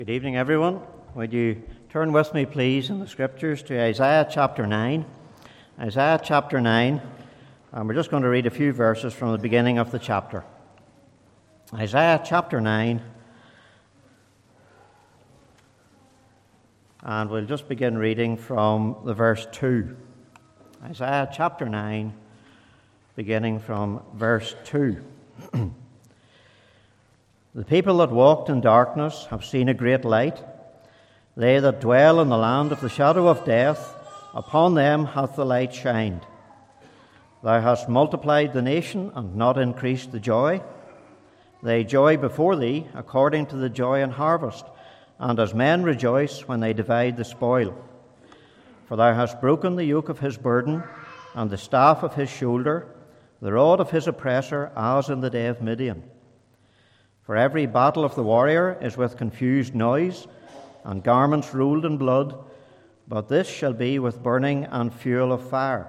Good evening, everyone. Would you turn with me, please, in the Scriptures to Isaiah chapter 9. Isaiah chapter 9, and we're just going to read a few verses from the beginning of the chapter. Isaiah chapter 9, and we'll just begin reading from the verse 2. Isaiah chapter 9, beginning from verse 2. The people that walked in darkness have seen a great light. They that dwell in the land of the shadow of death, upon them hath the light shined. Thou hast multiplied the nation and not increased the joy. They joy before thee according to the joy in harvest, and as men rejoice when they divide the spoil. For thou hast broken the yoke of his burden, and the staff of his shoulder, the rod of his oppressor, as in the day of Midian. For every battle of the warrior is with confused noise, and garments ruled in blood, but this shall be with burning and fuel of fire.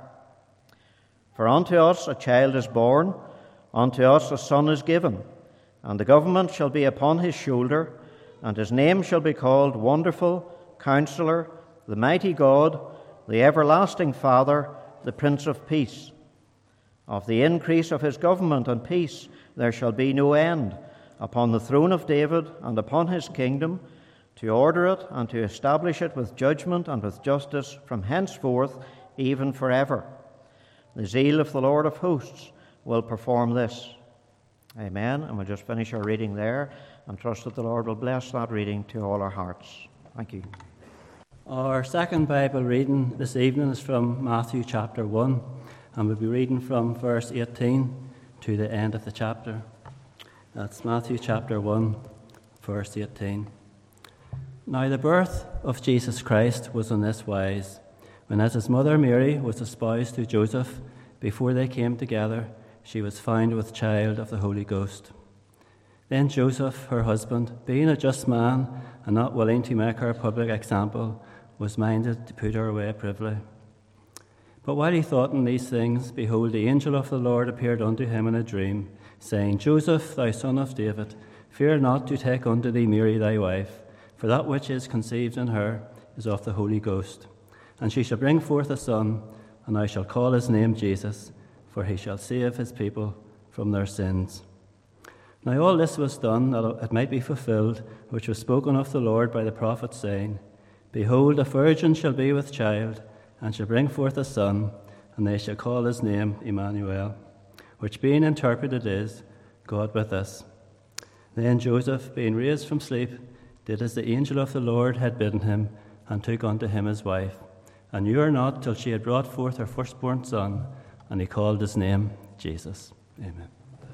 For unto us a child is born, unto us a son is given, and the government shall be upon his shoulder, and his name shall be called Wonderful, Counselor, the Mighty God, the Everlasting Father, the Prince of Peace. Of the increase of his government and peace there shall be no end, upon the throne of David and upon his kingdom, to order it and to establish it with judgment and with justice from henceforth, even forever. The zeal of the Lord of hosts will perform this. Amen. And we'll just finish our reading there and trust that the Lord will bless that reading to all our hearts. Thank you. Our second Bible reading this evening is from Matthew chapter 1, and we'll be reading from verse 18 to the end of the chapter. That's Matthew chapter 1, verse 18. Now the birth of Jesus Christ was on this wise. When as his mother Mary was espoused to Joseph, before they came together, she was found with child of the Holy Ghost. Then Joseph, her husband, being a just man and not willing to make her a public example, was minded to put her away privily. But while he thought on these things, behold, the angel of the Lord appeared unto him in a dream, saying, Joseph, thou son of David, fear not to take unto thee Mary thy wife, for that which is conceived in her is of the Holy Ghost. And she shall bring forth a son, and thou shalt call his name Jesus, for he shall save his people from their sins. Now all this was done that it might be fulfilled, which was spoken of the Lord by the prophet, saying, Behold, a virgin shall be with child, and shall bring forth a son, and they shall call his name Emmanuel, which being interpreted is, God with us. Then Joseph, being raised from sleep, did as the angel of the Lord had bidden him, and took unto him his wife, and knew her not till she had brought forth her firstborn son, and he called his name Jesus. Amen.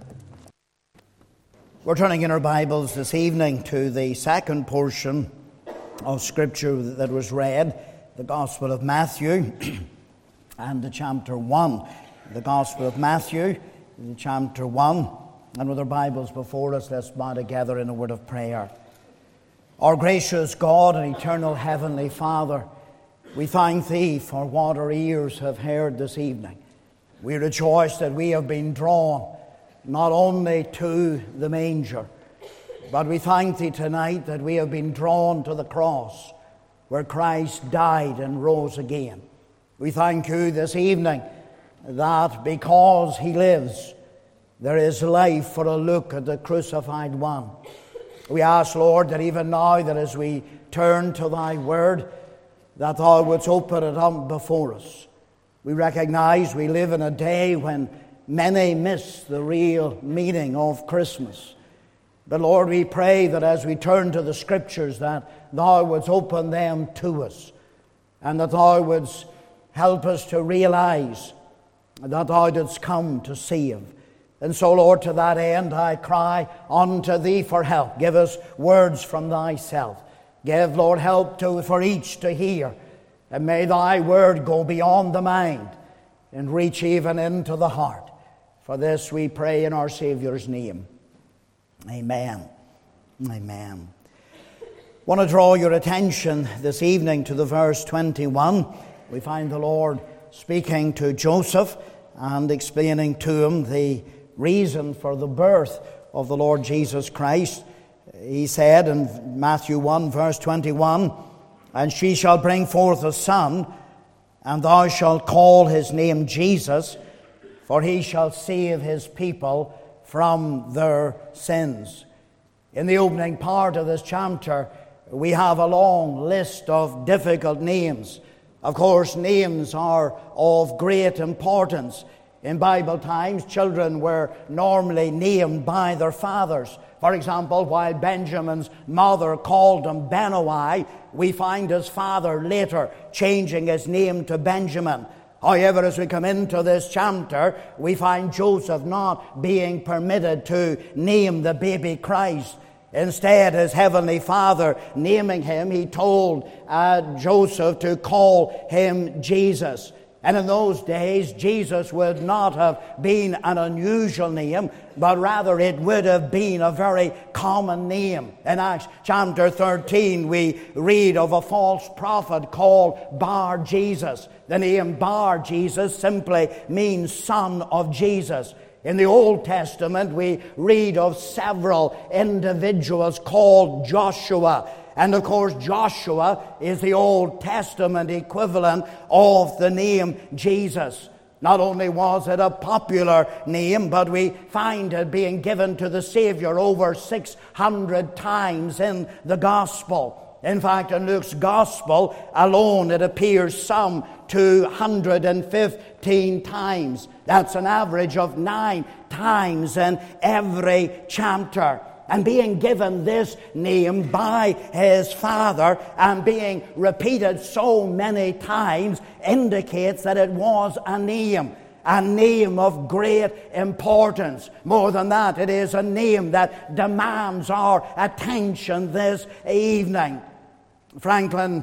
We're turning in our Bibles this evening to the second portion of Scripture that was read, the Gospel of Matthew, and the chapter 1. The Gospel of Matthew, chapter 1, and with our Bibles before us, let's bow together in a word of prayer. Our gracious God and eternal Heavenly Father, we thank Thee for what our ears have heard this evening. We rejoice that we have been drawn not only to the manger, but we thank Thee tonight that we have been drawn to the cross where Christ died and rose again. We thank You this evening that because He lives, there is life for a look at the crucified one. We ask, Lord, that even now, that as we turn to Thy word, that Thou wouldst open it up before us. We recognize we live in a day when many miss the real meaning of Christmas. But Lord, we pray that as we turn to the Scriptures, that Thou wouldst open them to us, and that Thou wouldst help us to realize that Thou didst come to save. And so, Lord, to that end I cry unto Thee for help. Give us words from Thyself. Give, Lord, help for each to hear. And may Thy word go beyond the mind and reach even into the heart. For this we pray in our Saviour's name. Amen. Amen. I want to draw your attention this evening to the verse 21. We find the Lord speaking to Joseph and explaining to him the reason for the birth of the Lord Jesus Christ. he said in Matthew 1 verse 21, "And she shall bring forth a son, and thou shalt call his name Jesus, for he shall save his people from their sins." In the opening part of this chapter, we have a long list of difficult names. Of course, names are of great importance. In Bible times, children were normally named by their fathers. For example, while Benjamin's mother called him Benoi, we find his father later changing his name to Benjamin. However, as we come into this chapter, we find Joseph not being permitted to name the baby Christ. Instead, his heavenly Father naming him, he told Joseph to call him Jesus. And in those days, Jesus would not have been an unusual name, but rather it would have been a very common name. In Acts chapter 13, we read of a false prophet called Bar Jesus. The name Bar Jesus simply means son of Jesus. In the Old Testament, we read of several individuals called Joshua. And of course, Joshua is the Old Testament equivalent of the name Jesus. Not only was it a popular name, but we find it being given to the Savior over 600 times in the Gospel. In fact, in Luke's Gospel alone, it appears some 215 times. That's an average of 9 times in every chapter. And being given this name by his father and being repeated so many times indicates that it was a name of great importance. More than that, it is a name that demands our attention this evening. Franklin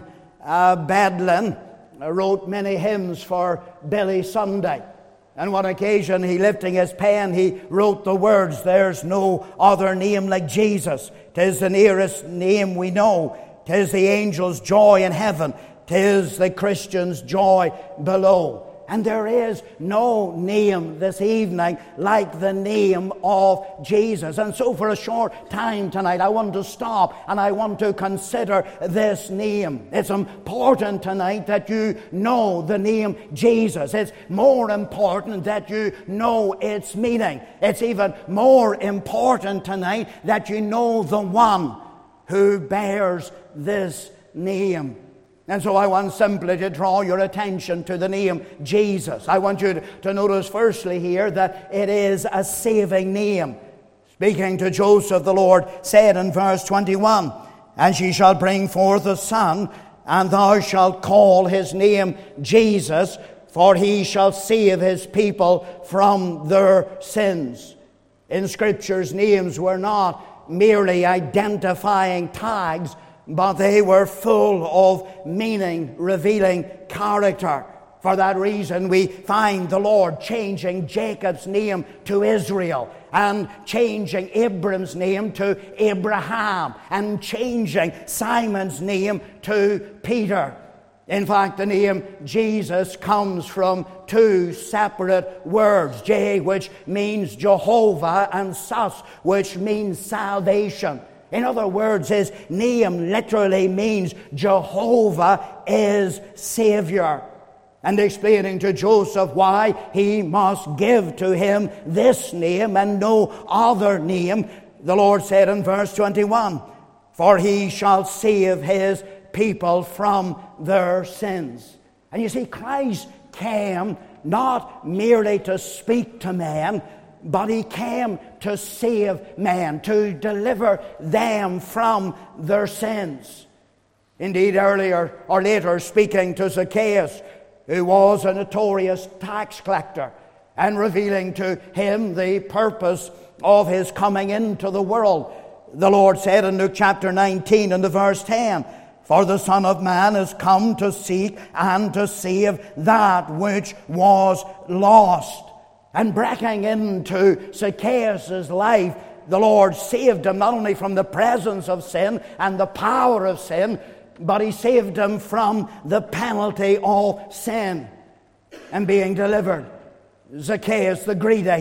Bedlin wrote many hymns for Billy Sunday. On one occasion, he lifting his pen, he wrote the words, "There's no other name like Jesus. 'Tis the nearest name we know. 'Tis the angel's joy in heaven. 'Tis the Christian's joy below." And there is no name this evening like the name of Jesus. And so for a short time tonight, I want to stop and I want to consider this name. It's important tonight that you know the name Jesus. It's more important that you know its meaning. It's even more important tonight that you know the one who bears this name. And so I want simply to draw your attention to the name Jesus. I want you to notice firstly here that it is a saving name. Speaking to Joseph, the Lord said in verse 21, "And she shall bring forth a son, and thou shalt call his name Jesus, for he shall save his people from their sins." In Scripture's names were not merely identifying tags, but they were full of meaning, revealing character. For that reason, we find the Lord changing Jacob's name to Israel, and changing Abram's name to Abraham, and changing Simon's name to Peter. In fact, the name Jesus comes from 2 separate words, J, which means Jehovah, and Sus, which means salvation. In other words, his name literally means Jehovah is Savior. And explaining to Joseph why he must give to him this name and no other name, the Lord said in verse 21, "For he shall save his people from their sins." And you see, Christ came not merely to speak to man, but he came to save man, to deliver them from their sins. Indeed, earlier or later, speaking to Zacchaeus, who was a notorious tax collector, and revealing to him the purpose of his coming into the world, the Lord said in Luke chapter 19 and verse 10, "For the Son of Man is come to seek and to save that which was lost." And breaking into Zacchaeus' life, the Lord saved him not only from the presence of sin and the power of sin, but he saved him from the penalty of sin and being delivered. Zacchaeus the greedy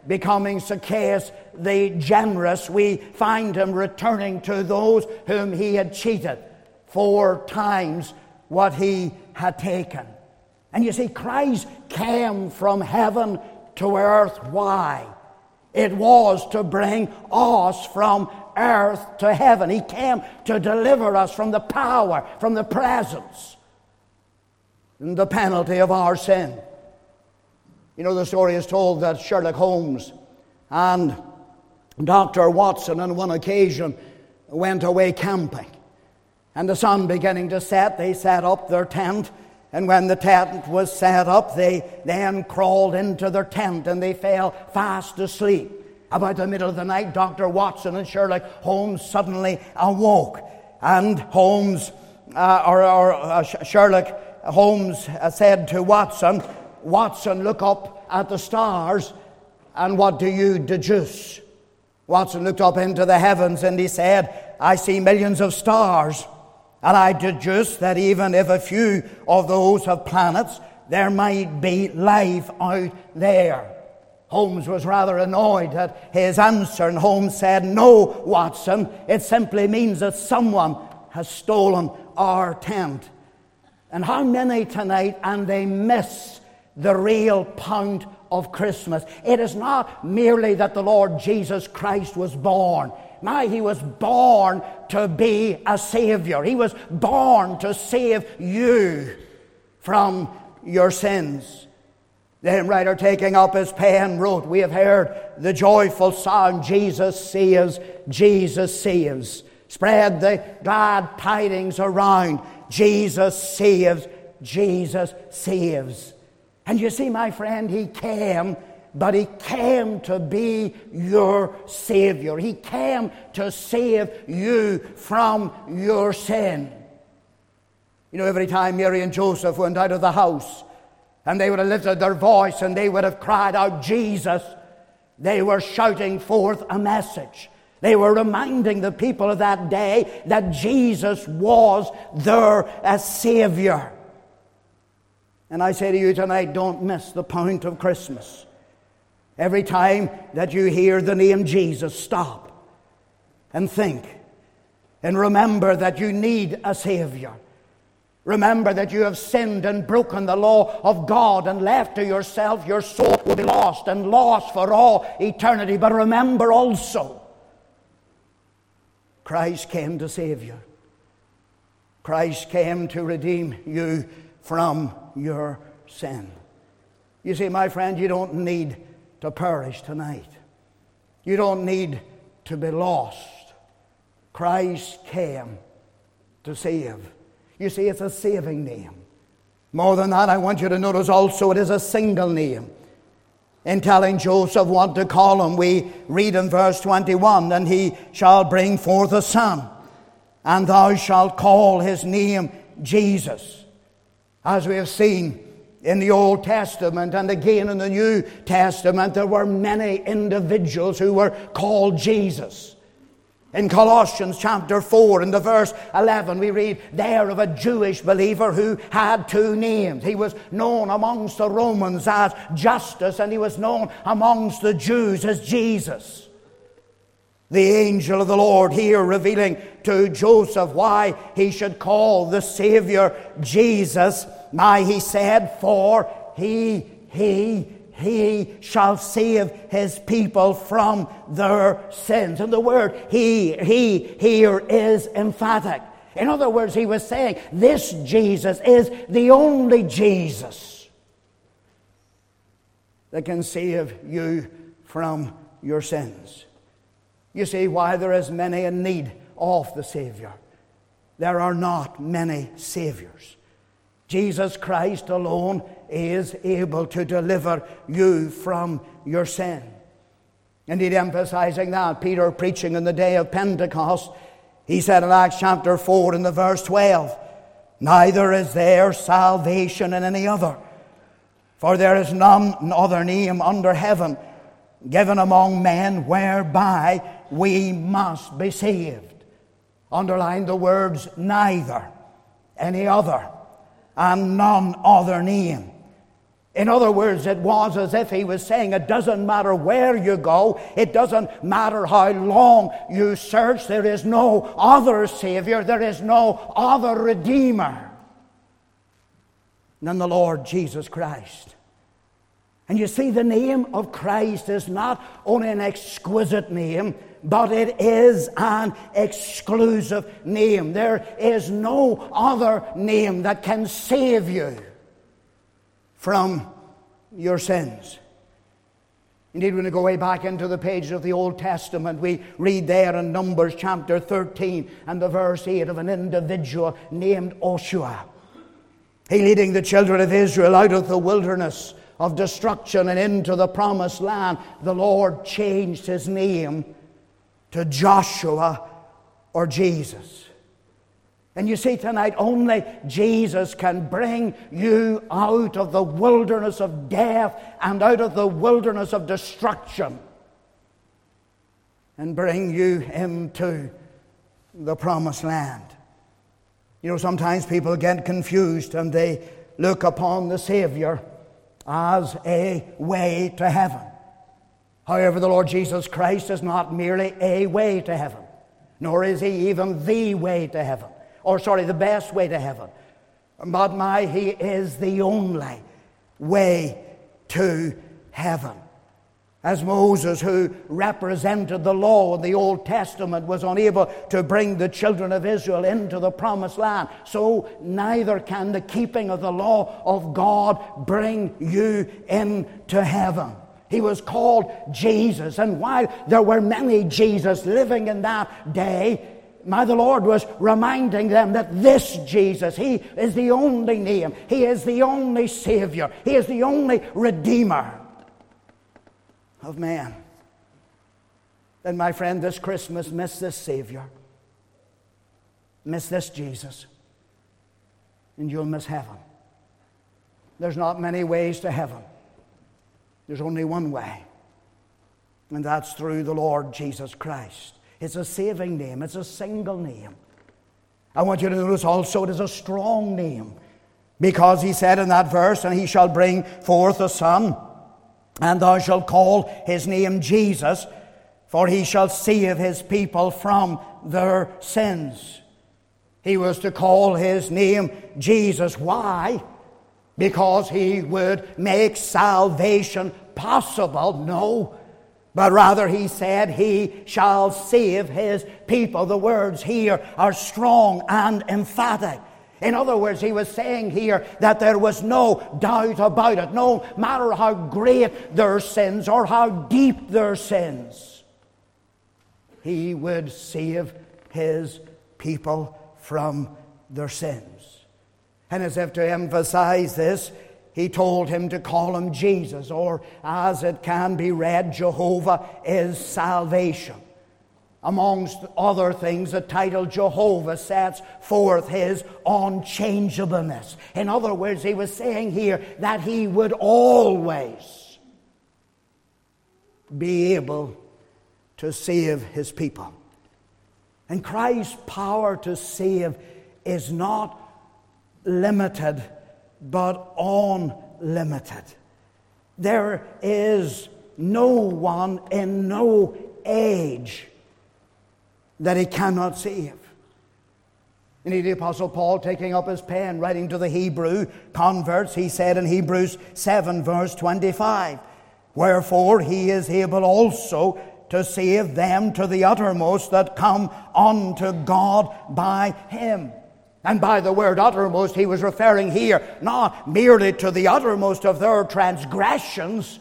becoming Zacchaeus the generous, we find him returning to those whom he had cheated 4 times what he had taken. And you see, Christ came from heaven to earth. Why? It was to bring us from earth to heaven. He came to deliver us from the power, from the presence, and the penalty of our sin. You know, the story is told that Sherlock Holmes and Dr. Watson on one occasion went away camping. And the sun beginning to set, they set up their tent. And when the tent was set up, they then crawled into their tent and they fell fast asleep. About the middle of the night, Dr. Watson and Sherlock Holmes suddenly awoke. And Sherlock Holmes said to Watson, "Watson, look up at the stars, and what do you deduce?" Watson looked up into the heavens and he said, "I see millions of stars, and I deduce that even if a few of those have planets, there might be life out there." Holmes was rather annoyed at his answer, and Holmes said, "No, Watson, it simply means that someone has stolen our tent." And how many tonight, and they miss the real point of Christmas. It is not merely that the Lord Jesus Christ was born. My, he was born to be a Savior. He was born to save you from your sins. The hymn writer, taking up his pen, wrote, "We have heard the joyful sound, Jesus saves, Jesus saves. Spread the glad tidings around, Jesus saves, Jesus saves." And you see, my friend, he came, but he came to be your Savior. He came to save you from your sin. You know, every time Mary and Joseph went out of the house, and they would have lifted their voice and they would have cried out, "Jesus," they were shouting forth a message. They were reminding the people of that day that Jesus was their Savior. And I say to you tonight, don't miss the point of Christmas. Every time that you hear the name Jesus, stop and think and remember that you need a Savior. Remember that you have sinned and broken the law of God, and left to yourself, your soul will be lost, and lost for all eternity. But remember also, Christ came to save you. Christ came to redeem you from your sin. You see, my friend, you don't need to perish tonight. You don't need to be lost. Christ came to save. You see, it's a saving name. More than that, I want you to notice also it is a single name. In telling Joseph what to call him, we read in verse 21, "And he shall bring forth a son, and thou shalt call his name Jesus." As we have seen in the Old Testament and again in the New Testament, there were many individuals who were called Jesus. In Colossians chapter 4, in the verse 11, we read there of a Jewish believer who had 2 names. He was known amongst the Romans as Justus, and he was known amongst the Jews as Jesus. The angel of the Lord here revealing to Joseph why he should call the Savior Jesus. He said, "For he shall save his people from their sins." And the word he here is emphatic. In other words, he was saying this Jesus is the only Jesus that can save you from your sins. You see, while there is many in need of the Savior, there are not many Saviors. Jesus Christ alone is able to deliver you from your sin. Indeed, emphasizing that, Peter, preaching on the day of Pentecost, he said in Acts chapter 4 in the verse 12, "Neither is there salvation in any other, for there is none other name under heaven given among men whereby we must be saved." Underline the words "neither," "any other," and "none other name." In other words, it was as if he was saying, it doesn't matter where you go, it doesn't matter how long you search, there is no other Savior, there is no other Redeemer than the Lord Jesus Christ. And you see, the name of Christ is not only an exquisite name, but it is an exclusive name. There is no other name that can save you from your sins. Indeed, when we go way back into the pages of the Old Testament, we read there in Numbers chapter 13 and the verse 8 of an individual named Joshua. He leading the children of Israel out of the wilderness of destruction and into the promised land. The Lord changed his name to Joshua, or Jesus. And you see tonight, only Jesus can bring you out of the wilderness of death and out of the wilderness of destruction and bring you into the promised land. You know, sometimes people get confused and they look upon the Savior as a way to heaven. However, the Lord Jesus Christ is not merely a way to heaven, nor is he even the way to heaven. The best way to heaven. But he is the only way to heaven. As Moses, who represented the law in the Old Testament, was unable to bring the children of Israel into the promised land, so neither can the keeping of the law of God bring you into heaven. He was called Jesus, and while there were many Jesus living in that day, the Lord was reminding them that this Jesus, he is the only name, he is the only Savior, he is the only Redeemer of man. Then, my friend, this Christmas, miss this Savior, miss this Jesus, and you'll miss heaven. There's not many ways to heaven. There's only one way, and that's through the Lord Jesus Christ. It's a saving name. It's a single name. I want you to notice also it is a strong name, because he said in that verse, and he shall bring forth a son, and thou shalt call his name Jesus, for he shall save his people from their sins. He was to call his name Jesus. Why? Because he would make salvation possible? No. But rather he said he shall save his people. The words here are strong and emphatic. In other words, he was saying here that there was no doubt about it. No matter how great their sins or how deep their sins, he would save his people from their sins. And as if to emphasize this, he told him to call him Jesus, or as it can be read, Jehovah is salvation. Amongst other things, the title Jehovah sets forth his unchangeableness. In other words, he was saying here that he would always be able to save his people. And Christ's power to save is not limited, but unlimited. There is no one in no age that he cannot save. Indeed, the Apostle Paul, taking up his pen, writing to the Hebrew converts, he said in Hebrews 7 verse 25, wherefore he is able also to save them to the uttermost that come unto God by him. And by the word uttermost, he was referring here not merely to the uttermost of their transgressions,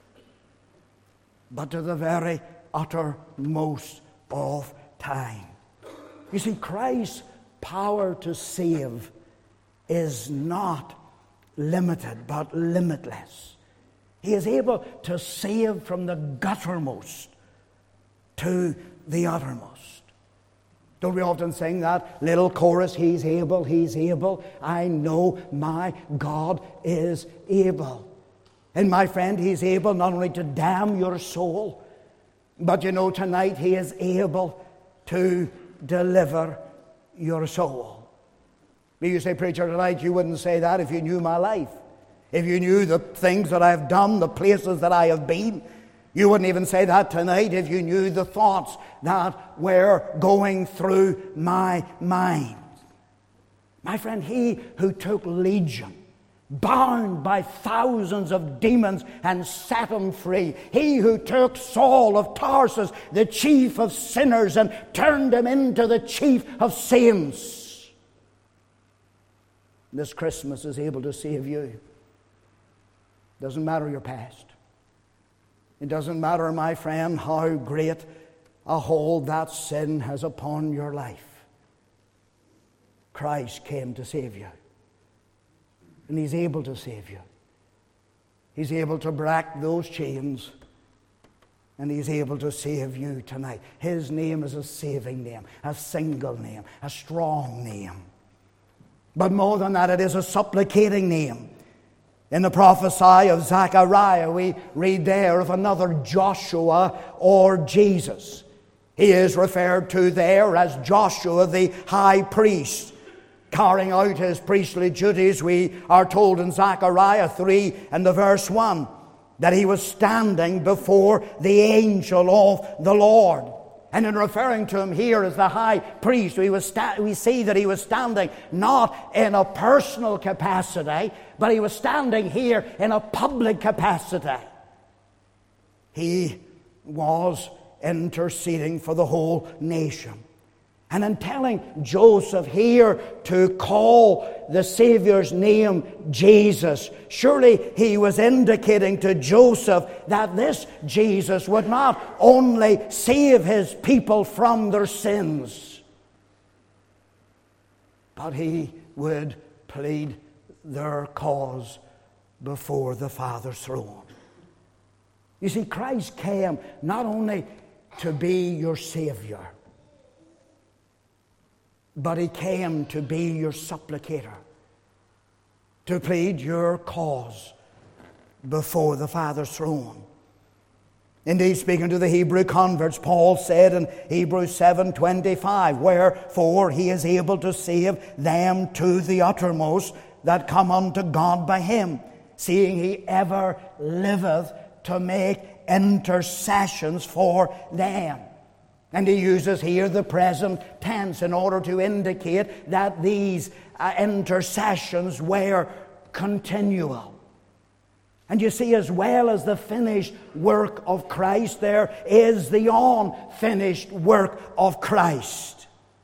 but to the very uttermost of time. You see, Christ's power to save is not limited, but limitless. He is able to save from the guttermost to the uttermost. Don't we often sing that little chorus, He's able, He's able. I know my God is able. And my friend, He's able not only to damn your soul, but you know, tonight He is able to deliver your soul. You say, preacher, tonight you wouldn't say that if you knew my life. if you knew the things that I have done, the places that I have been, you wouldn't even say that tonight if you knew the thoughts that were going through my mind. My friend, he who took Legion, bound by thousands of demons, and set him free. He who took Saul of Tarsus, the chief of sinners, and turned him into the chief of saints, this Christmas is able to save you. Doesn't matter your past. It doesn't matter, my friend, how great a hold that sin has upon your life. Christ came to save you. And He's able to save you. He's able to break those chains. And He's able to save you tonight. His name is a saving name, a single name, a strong name. But more than that, it is a supplicating name. In the prophecy of Zechariah, we read there of another Joshua or Jesus. He is referred to there as Joshua the high priest, carrying out his priestly duties. We are told in Zechariah 3 and the verse 1 that he was standing before the angel of the Lord. And in referring to him here as the high priest, we see that he was standing not in a personal capacity, but he was standing here in a public capacity. He was interceding for the whole nation. And in telling Joseph here to call the Savior's name Jesus, surely he was indicating to Joseph that this Jesus would not only save his people from their sins, but he would plead their cause before the Father's throne. You see, Christ came not only to be your Savior, but He came to be your supplicator, to plead your cause before the Father's throne. Indeed, speaking to the Hebrew converts, Paul said in Hebrews 7:25, wherefore He is able to save them to the uttermost that come unto God by Him, seeing He ever liveth to make intercessions for them. And he uses here the present tense in order to indicate that these intercessions were continual. And you see, as well as the finished work of Christ, there is the unfinished work of Christ.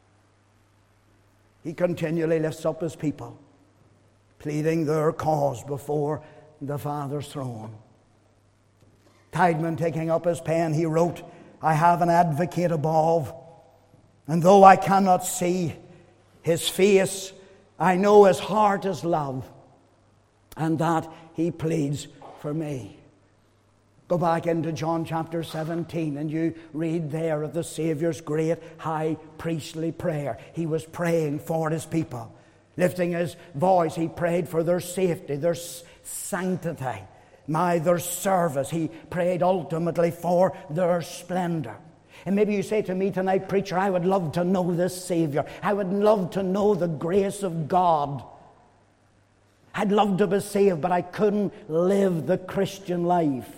He continually lifts up His people, pleading their cause before the Father's throne. Tideman, taking up his pen, he wrote, I have an advocate above, and though I cannot see His face, I know His heart is love, and that He pleads for me. Go back into John chapter 17, and you read there of the Savior's great high priestly prayer. He was praying for His people. Lifting His voice, He prayed for their safety, their sanctity, their service. He prayed ultimately for their splendor. And maybe you say to me tonight, preacher, I would love to know this Savior. I would love to know the grace of God. I'd love to be saved, but I couldn't live the Christian life.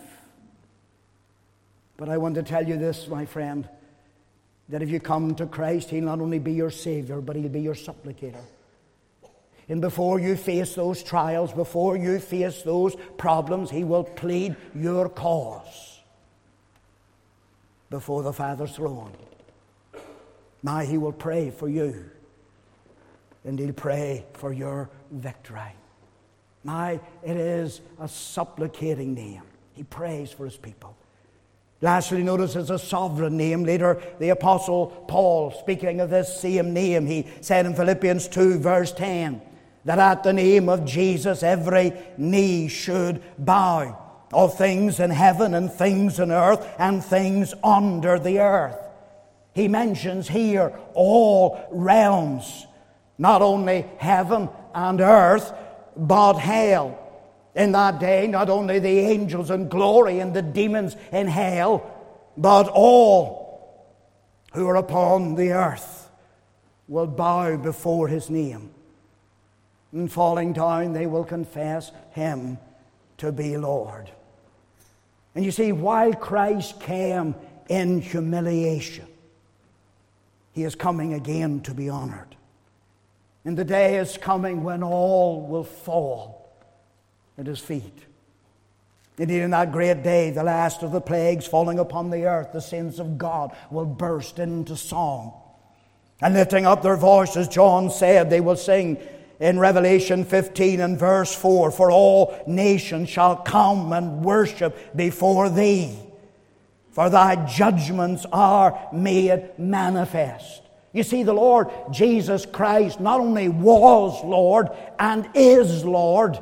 But I want to tell you this, my friend, that if you come to Christ, He'll not only be your Savior, but He'll be your supplicator. And before you face those trials, before you face those problems, He will plead your cause before the Father's throne. He will pray for you, and He'll pray for your victory. It is a supplicating name. He prays for His people. Lastly, notice it's a sovereign name. Later, the Apostle Paul, speaking of this same name, he said in Philippians 2, verse 10, that at the name of Jesus every knee should bow, of things in heaven and things in earth and things under the earth. He mentions here all realms, not only heaven and earth, but hell. In that day, not only the angels in glory and the demons in hell, but all who are upon the earth will bow before His name. And falling down, they will confess Him to be Lord. And you see, while Christ came in humiliation, He is coming again to be honored. And the day is coming when all will fall at His feet. Indeed, in that great day, the last of the plagues falling upon the earth, the saints of God will burst into song. And lifting up their voices, John said, they will sing in Revelation 15 and verse 4, "For all nations shall come and worship before Thee, for Thy judgments are made manifest." You see, the Lord Jesus Christ not only was Lord and is Lord,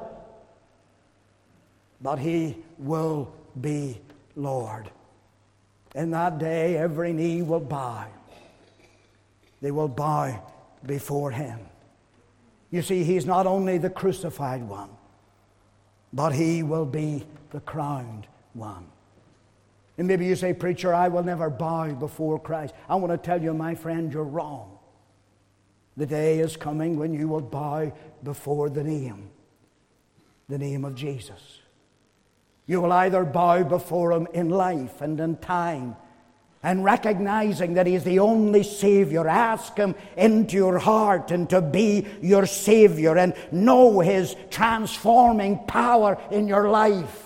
but He will be Lord. In that day, every knee will bow. They will bow before Him. You see, He's not only the crucified one, but He will be the crowned one. And maybe you say, "Preacher, I will never bow before Christ." I want to tell you, my friend, you're wrong. The day is coming when you will bow before the name of Jesus. You will either bow before Him in life and in time, and recognizing that He is the only Savior, ask Him into your heart and to be your Savior, and know His transforming power in your life.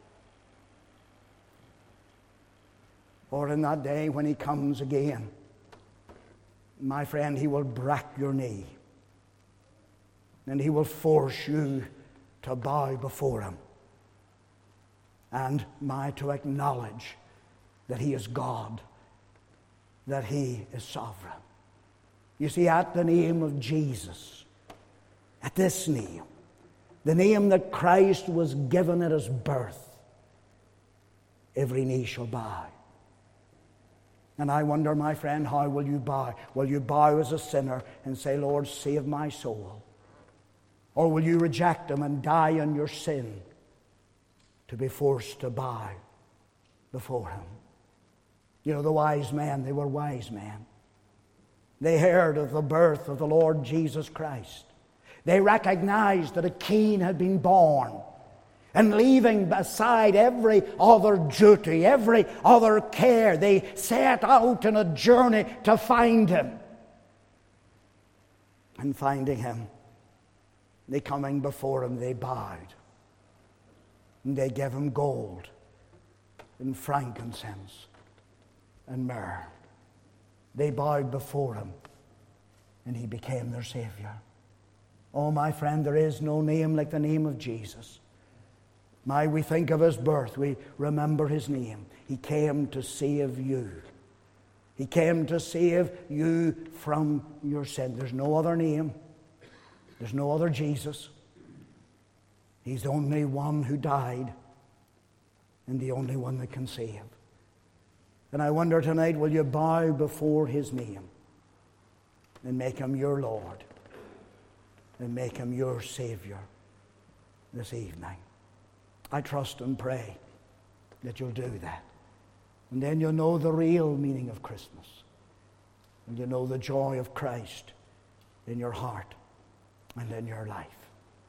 Or in that day when He comes again, my friend, He will break your knee, and He will force you to bow before Him, and to acknowledge that He is God, that He is sovereign. You see, at the name of Jesus, at this name, the name that Christ was given at His birth, every knee shall bow. And I wonder, my friend, how will you bow? Will you bow as a sinner and say, "Lord, save my soul"? Or will you reject Him and die in your sin to be forced to bow before Him? You know, the wise men, they were wise men. They heard of the birth of the Lord Jesus Christ. They recognized that a king had been born. And leaving aside every other duty, every other care, they set out on a journey to find Him. And finding Him, they coming before Him, they bowed. And they gave Him gold and frankincense and myrrh. They bowed before Him, and He became their Savior. Oh, my friend, there is no name like the name of Jesus. We think of His birth, we remember His name. He came to save you. He came to save you from your sin. There's no other name. There's no other Jesus. He's the only one who died, and the only one that can save. And I wonder tonight, will you bow before His name and make Him your Lord and make Him your Savior this evening? I trust and pray that you'll do that. And then you'll know the real meaning of Christmas. And you'll know the joy of Christ in your heart and in your life.